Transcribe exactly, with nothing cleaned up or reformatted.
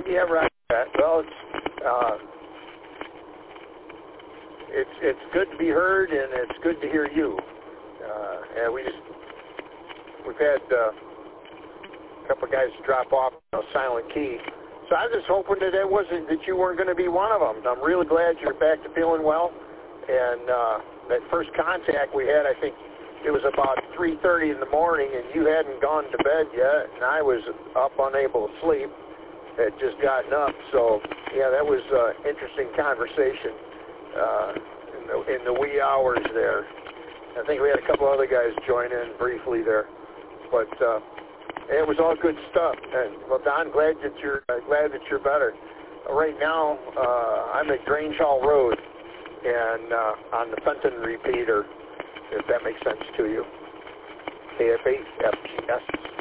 Yeah, right. Well, it's uh, it's it's good to be heard, and it's good to hear you. Uh, and we just we've had uh, a couple of guys drop off, you know, silent key. So I was just hoping that it wasn't that you weren't going to be one of them. I'm really glad you're back to feeling well. And uh, that first contact we had, I think it was about three thirty in the morning, and you hadn't gone to bed yet, and I was up unable to sleep. Had just gotten up, so yeah, that was an uh, interesting conversation uh, in, the, in the wee hours there. I think we had a couple other guys join in briefly there, but uh, it was all good stuff. And well, Don, glad that you're uh, glad that you're better. Uh, right now, uh, I'm at Grange Hall Road, and uh, on the Fenton repeater, if that makes sense to you. K F eight F G S.